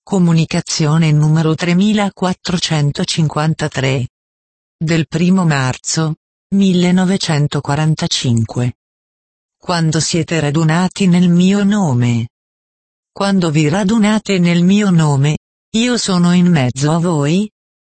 Comunicazione numero 3453. Del 1 marzo 1945. Quando siete radunati nel mio nome. Quando vi radunate nel mio nome, io sono in mezzo a voi?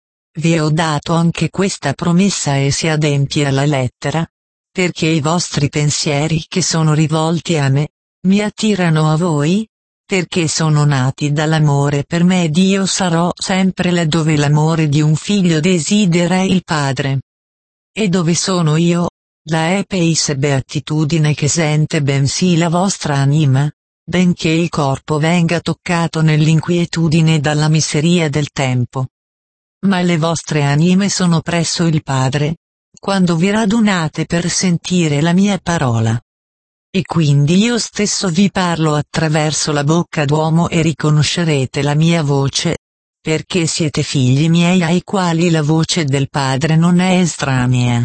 Vi ho dato anche questa promessa e si adempie alla lettera, perché i vostri pensieri che sono rivolti a me, mi attirano a voi, perché sono nati dall'amore per me ed io sarò sempre là dove l'amore di un figlio desidera il padre. E dove sono io, là è pace e beatitudine che sente bensì la vostra anima, benché il corpo venga toccato nell'inquietudine dalla miseria del tempo. Ma le vostre anime sono presso il Padre, quando vi radunate per sentire la mia parola. E quindi io stesso vi parlo attraverso la bocca d'uomo e riconoscerete la mia voce, perché siete figli miei ai quali la voce del Padre non è estranea.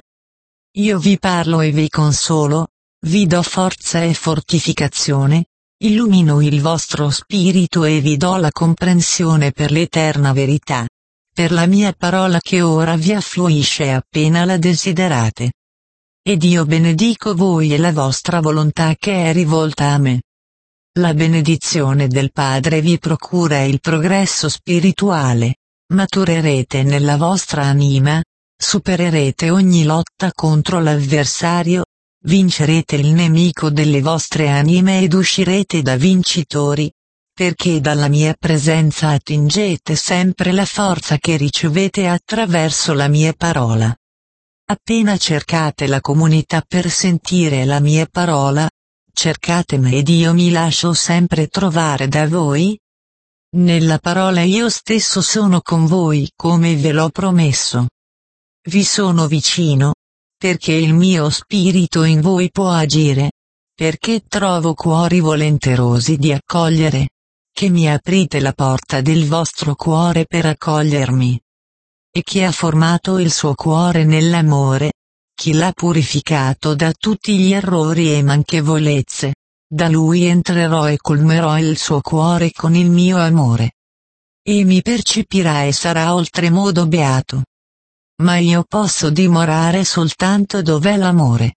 Io vi parlo e vi consolo, vi do forza e fortificazione, illumino il vostro spirito e vi do la comprensione per l'eterna verità, per la mia parola che ora vi affluisce appena la desiderate. Ed io benedico voi e la vostra volontà che è rivolta a me. La benedizione del Padre vi procura il progresso spirituale, maturerete nella vostra anima, supererete ogni lotta contro l'avversario, vincerete il nemico delle vostre anime ed uscirete da vincitori, perché dalla mia presenza attingete sempre la forza che ricevete attraverso la mia parola. Appena cercate la comunità per sentire la mia parola, cercate me ed io mi lascio sempre trovare da voi. Nella parola io stesso sono con voi come ve l'ho promesso. Vi sono vicino, perché il mio spirito in voi può agire, perché trovo cuori volenterosi di accogliere, che mi aprite la porta del vostro cuore per accogliermi. E chi ha formato il suo cuore nell'amore, chi l'ha purificato da tutti gli errori e manchevolezze, da lui entrerò e colmerò il suo cuore con il mio amore. E mi percepirà e sarà oltremodo beato. Ma io posso dimorare soltanto dov'è l'amore.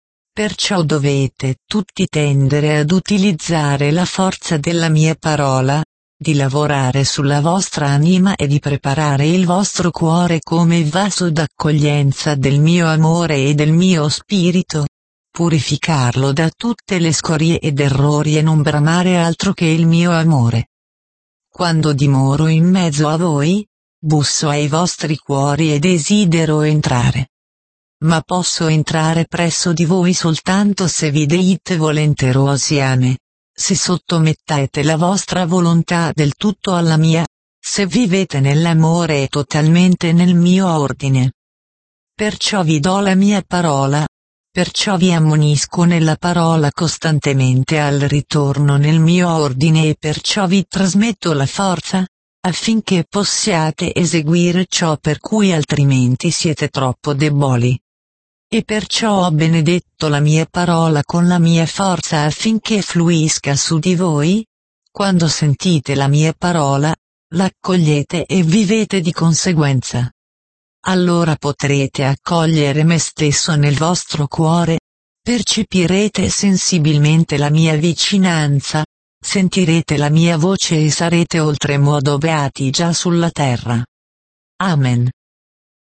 Perciò dovete tutti tendere ad utilizzare la forza della mia parola, di lavorare sulla vostra anima e di preparare il vostro cuore come vaso d'accoglienza del mio amore e del mio spirito, purificarlo da tutte le scorie ed errori e non bramare altro che il mio amore. Quando dimoro in mezzo a voi, busso ai vostri cuori e desidero entrare. Ma posso entrare presso di voi soltanto se vi deite volenterosi a me. Se sottomettete la vostra volontà del tutto alla mia, se vivete nell'amore e totalmente nel mio ordine. Perciò vi do la mia parola, perciò vi ammonisco nella parola costantemente al ritorno nel mio ordine e perciò vi trasmetto la forza, affinché possiate eseguire ciò per cui altrimenti siete troppo deboli. E perciò ho benedetto la mia parola con la mia forza affinché fluisca su di voi. Quando sentite la mia parola, l'accogliete e vivete di conseguenza. Allora potrete accogliere me stesso nel vostro cuore, percepirete sensibilmente la mia vicinanza, sentirete la mia voce e sarete oltremodo beati già sulla terra. Amen.